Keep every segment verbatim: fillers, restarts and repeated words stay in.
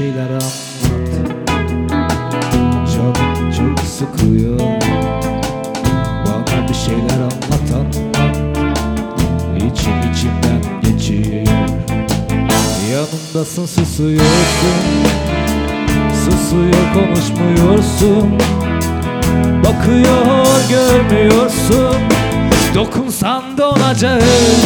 şeyler anlat. Canım çok sıkıyor, bana bir şeyler anlat anlat. İçim içimden geçiyor. Yanımdasın, susuyorsun, susuyor konuşmuyorsun. Bakıyor görmüyorsun, dokunsan donacağım.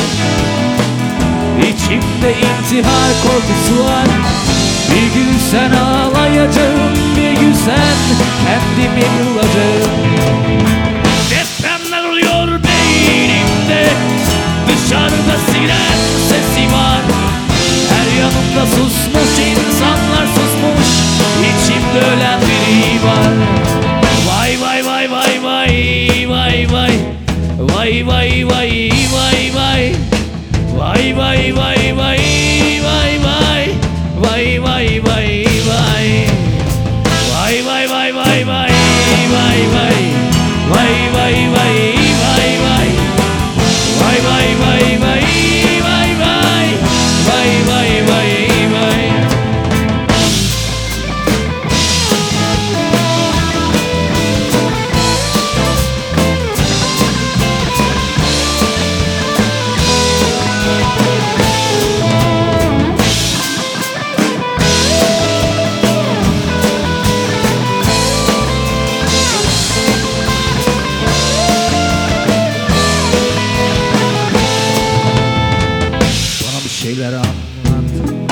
İçimde intihar korkusu var. Bir gün sen ağlayacağım, bir gün sen kendimi bulacağım. Depremler oluyor beynimde, dışarıda siren sesi var. Her yanımda susmuş insanlar susmuş, içimde ölen biri var. Vay vay vay vay vay vay vay vay vay vay vay vay. Vay vay vay vay vay vay vay vay vay vay. Vay vay vay vay vay vay vay vay vay vay vay vay. Vay vay vay vay vay vay vay vay vay vay. Şeyler anlat.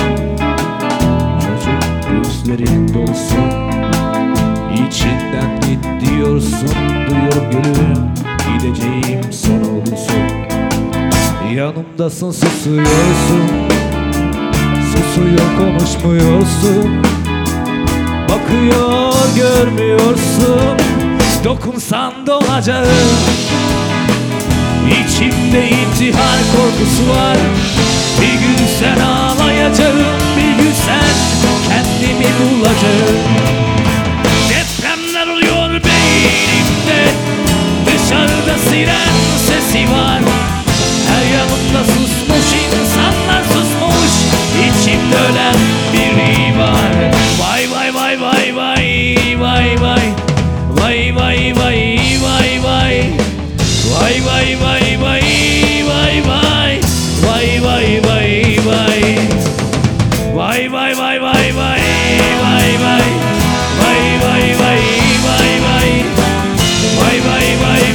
Çocuk gözlerin dolsun, İçinden git diyorsun. Duyuyorum gülüm, gideceğim son olsun. Yanımdasın, susuyorsun, susuyor konuşmuyorsun. Bakıyor görmüyorsun, dokunsan donacağım. İçimde intihar korkusu var. Bir gün sen ağlayacağım, bir gün sen kendimi bulacağım. Depremler oluyor beynimde, dışarıda siren sesi var. Her yanımda susmuş insanlar susmuş, içimde ölen biri var. Vay vay vay vay vay vay vay vay vay vay vay vay. Vay vay vay vay vay vay vay vay vay vay. Vay vay vay vay vay vay vay vay vay vay vay vay. Vay vay vay